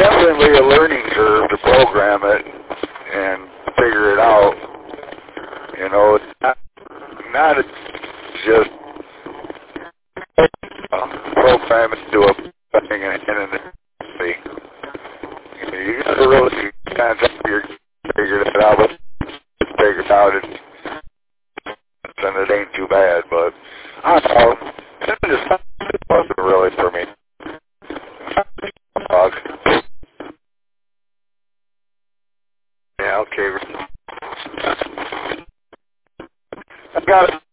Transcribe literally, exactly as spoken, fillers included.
definitely a learning curve to program it and figure it out. You know, it's not, not just uh, program it to a thing and and then you got to really kind of figure figure it out, but figure it out, it's, and it ain't too bad. But I don't know, it just it wasn't really for me. Dog. Yeah, okay. I got it.